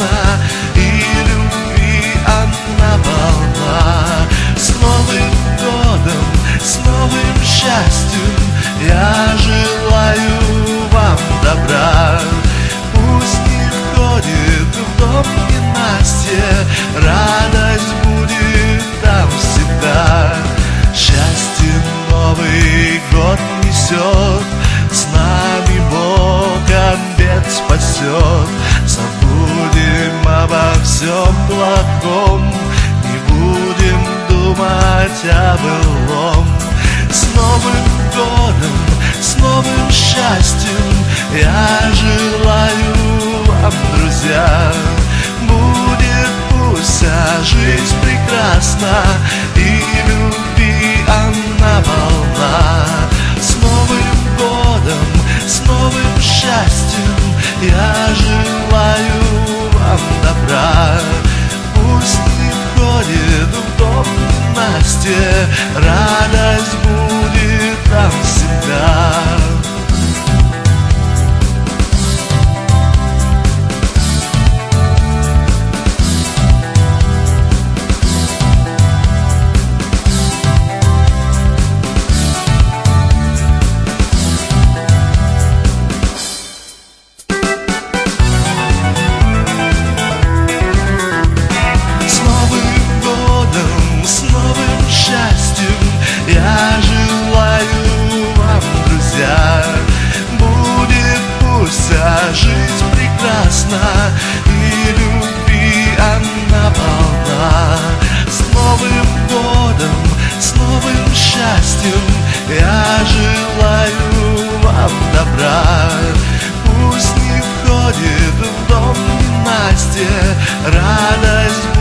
прекрасна, и любви она полна. С Новым годом, с новым счастьем я желаю вам добра. Пусть не входит в дом ненастье, радость будет там всегда. Счастье Новый год несет, с нами Бог обет спасет. Забудем обо всем плохом, не будем думать о былом. С Новым годом, с новым счастьем я желаю вам, друзья. Будет пусть вся жизнь прекрасна, и любви она полна. С Новым годом, с новым счастьем я желаю вам добра. Пусть не входит в дом ненастье, радость будет там всегда. Я желаю вам, друзья, будет пусть вся жизнь прекрасна, и любви она полна. С Новым годом, с новым счастьем я желаю вам добра. Пусть не входит в дом ненастье, радость